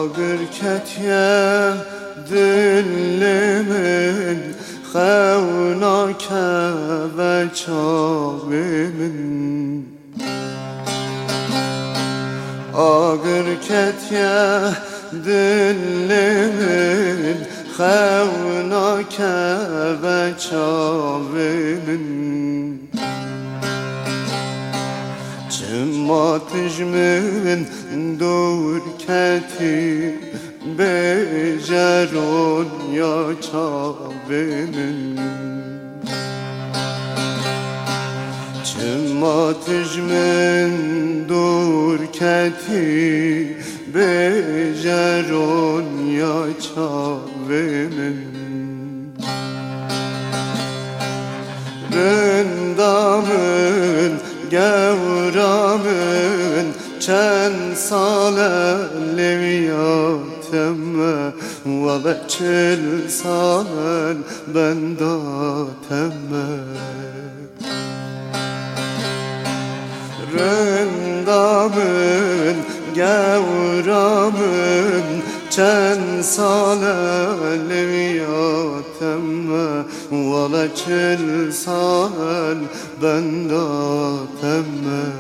بركتيا دلمن خوناك وچابمن بركتيا دلمن خوناك وچابمن چماتش من دور کتی بجرون یا چابمن چماتش من دور کتی بجرون یا چابمن رندامن گورامن چند سال لویاتم و 40 سال بنداتم رندامن گورامن چند سال لویاتم و 40 سال بنداتم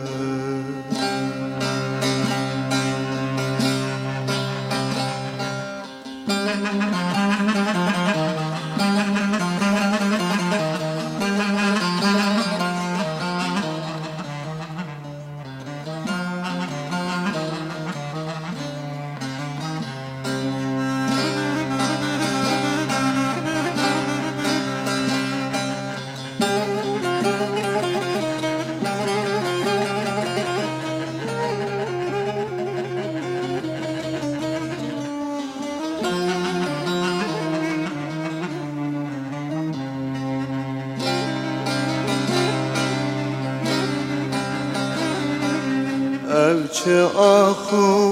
چه آخو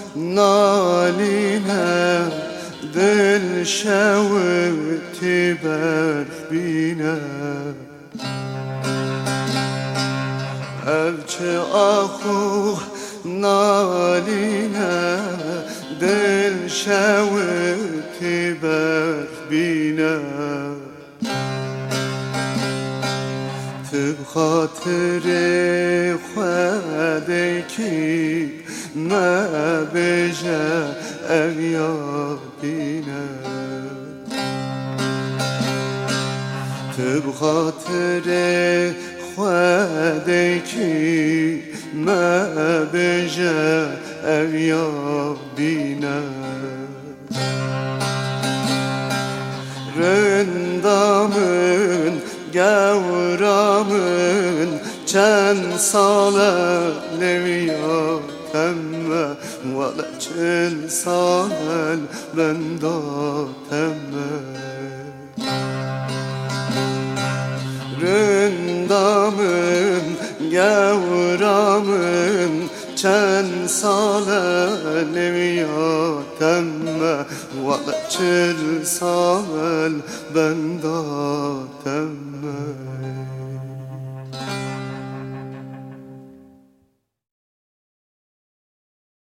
نالینه دل شوتی برف بینه چه آخو نالینه دل شوتی برف بینه بخاطر خودکی ما بجا اویابینه بخاطر خودکی ما بجا اویابینه رندامن گورامن چند سال لویاتم و 40 سال بنداتم رندامن گورامن چند سال لویاتم و 40 سال بنداتم